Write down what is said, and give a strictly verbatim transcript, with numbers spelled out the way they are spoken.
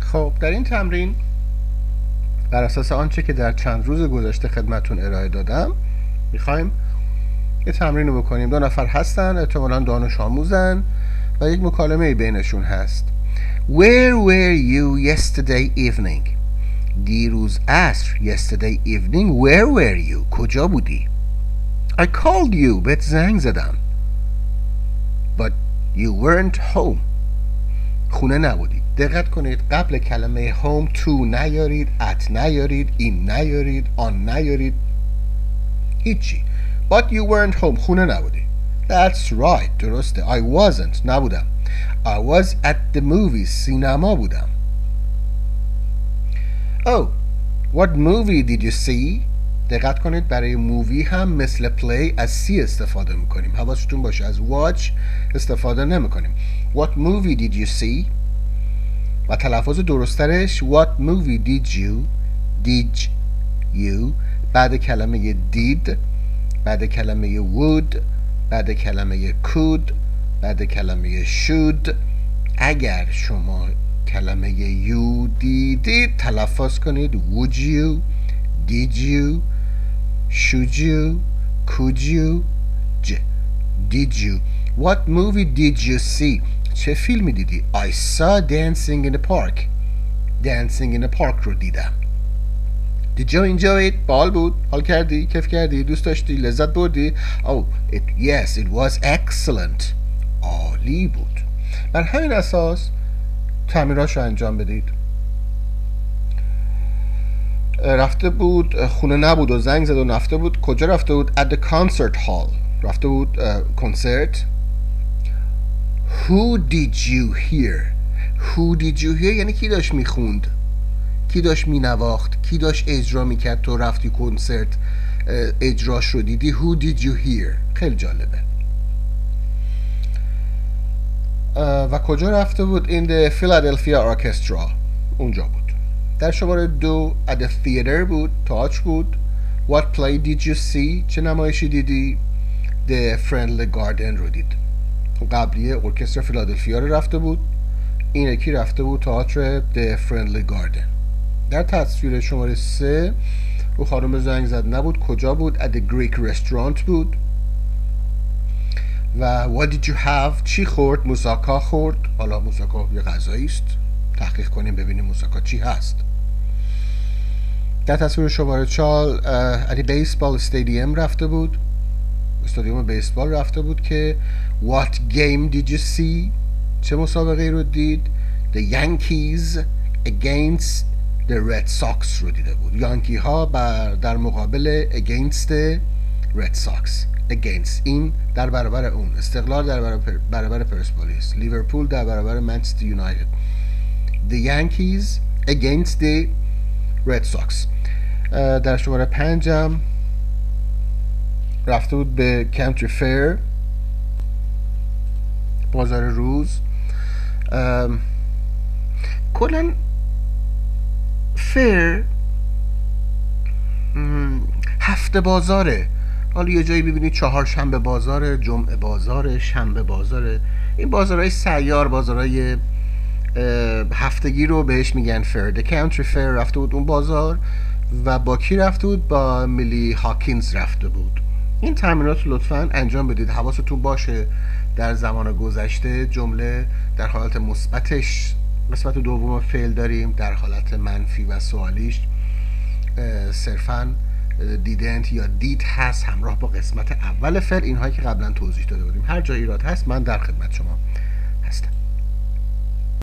خب در این تمرین بر اساس آنچه که در چند روز گذشته خدمتون ارائه دادم میخوایم یه تمرین رو بکنیم. دو نفر هستن، احتمالاً دانش آموزن و یک مکالمه بینشون هست. Where were you yesterday evening? دیروز عصر. Yesterday evening. Where were you? کجا بودی؟ I called you. بهت زنگ زدم. But you weren't home. خونه نبودی. دقت کنید قبل کلمه home to نیارید، at نیارید، in نیارید، on نیارید، هیچی. But you weren't home. خونه نبودی. That's right. درسته. I wasn't. نبودم. I was at the movies. سینما بودم. Oh, what movie did you see? دقت کنید برای مووی هم مثل play از see استفاده میکنیم. حواستون باشه از watch استفاده نمیکنیم. What movie did you see? و تلفظ درسترش what movie did you did you بعد کلمه did، بعد کلمه would، بعد کلمه could، بعد کلمه should. اگر شما کلمه you دیدید تلفظ کنید would you did you should you could you j did you. What movie did you see? چه فیلمی دیدی؟ I saw Dancing in the Park. Dancing in the Park رو دیدم. Did you enjoy it? باحال بود؟ حال کردی؟ کیف کردی؟ دوست داشتی؟ لذت بردی؟ Oh, it, yes, it was excellent. عالی بود. بر همین اساس تمریناش رو انجام بدید. رفته بود خونه نبود و زنگ زد و رفته بود کجا رفته بود؟ At the concert hall. رفته بود کنسرت. Who did you hear? Who did you hear یعنی کی داشت میخوند، کی داشت مینواخت، کی داشت اجرا میکرد. تو رفتی کنسرت اجراش رو دیدی. Who did you hear؟ خیلی جالبه. و کجا رفته بود؟ In the Philadelphia Orchestra. اونجا بود. در شماره دو at the theater بود، تئاتر بود. What play did you see؟ چه نمایشی دیدی؟ The Friendly Garden رو دید. قبلیه ارکستر فیلادلفیا رو رفته بود، این یکی رفته بود تئاتر The Friendly Garden. در تصویر شماره سه او خانم زنگ زد نبود. کجا بود؟ At the Greek Restaurant بود. و What did you have؟ چی خورد؟ موساکا خورد. حالا موساکا یه غذایی است، تحقیق کنیم ببینیم موساکا چی هست. در تصویر شماره چهار At the Baseball Stadium رفته بود، استادیوم بیسبال رفته بود که What game did you see؟ چه مسابقه رو دید؟ The Yankees against the Red Sox رو دیده بود. یانکی ها بر در مقابل against the Red Sox. against این در برابر اون. استقلال در برابر, برابر پرسپولیس. لیورپول در برابر منچستر یونایتد. The Yankees against the Red Sox. در شماره پنجم رفته بود به کانتری فیر، بازار روز. کلا فیر هفته بازاره. حالا یه جایی ببینید چهارشنبه بازاره، جمعه بازاره، شنبه بازاره. این بازارهای سیار، بازارهای هفتگی رو بهش میگن فیر. د کانتری فیر رفته بود اون بازار و با کی رفته بود؟ با میلی هاکینز رفته بود. این تمرینات لطفاً انجام بدید. حواستون باشه در زمان گذشته جمله در حالت مثبتش قسمت دوم فعل داریم، در حالت منفی و سوالیش صرفاً دیدنت یا دید هست همراه با قسمت اول فعل. اینهایی که قبلا توضیح داده بودیم. هر جا ایراد هست من در خدمت شما هستم.